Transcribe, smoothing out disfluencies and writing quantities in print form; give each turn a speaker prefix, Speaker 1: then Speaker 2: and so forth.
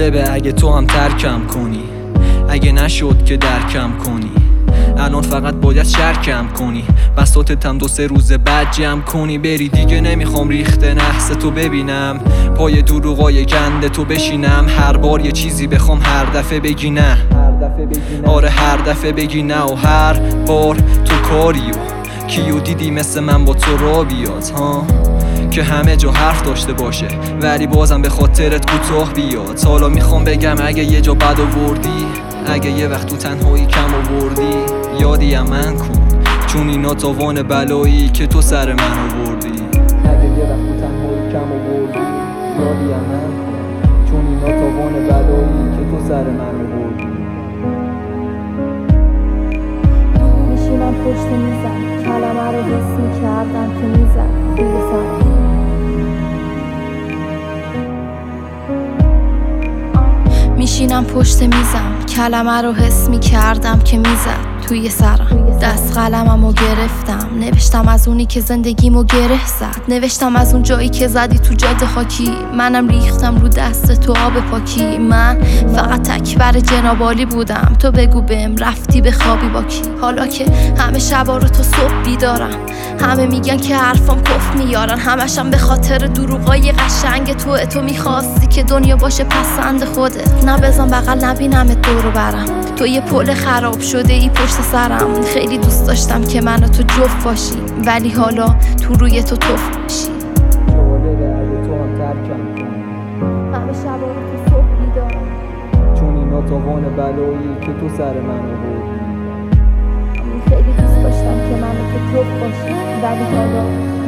Speaker 1: جالبه اگه تو هم ترکم کنی، اگه نشد که درکم کنی. الان فقط باید شرکم کنی، بساطتم 2-3 روز بعد جمع کنی. بری دیگه نمیخوام ریخته نحس تو ببینم، پای دروغای گنده تو بشینم. هر بار یه چیزی بخوام هر دفعه بگی نه، آره هر دفعه بگی نه. و هر بار تو کاریو کیو دیدی مثل من با تو را بیاد ها، که همه جا حرف داشته باشه ولی بازم به خاطرت کوتاه بیاد. حالا میخوام بگم اگه یه جا بد آوردی، اگه یه وقت تو تنهایی کم آوردی، یادی من کن چون اینا تاوان بلایی که تو سر من آوردی. اگه یه وقت تو تنهایی کم آوردی، یادی من کن چون اینا تاوان بلایی که تو سر من آوردی.
Speaker 2: میشینم پشت میزم، کلمه رو حس میکردم که میزد توی سر. میشینم پشت میزم، کلمه رو حس میکردم که میزد توی سرم. دست قلممو گرفتم، نوشتم از اونی که زندگیمو گره زد. نوشتم از اون جایی که زدی تو جاده خاکی، منم ریختم رو دست تو آب پاکی. من فقط تکبر جنابالی بودم، تو بگو بهم رفتی به خوابی با کی. حالا که همه شبا رو تو صبح بیدارم، همه میگن که حرفام کف میارن، همشم به خاطر دروغای قشنگ تو میخواستی که دنیا باشه پسند خودت. نبزن بغل نبینمت دورو برم، تو یه پل خراب شده ای پشت سرم. خیلی دوست داشتم که من و تو جفت باشی، ولی حالا تو روی تو تف باشی.
Speaker 1: جالبه اگه تو هم ترکم کنی،
Speaker 2: همه شبا رو تو صبح بیدارم،
Speaker 1: چون اینا تاوان بلایی که تو سر من آوردی.
Speaker 2: خیلی دوست داشتم که من و تو جفت باشی، ولی حالا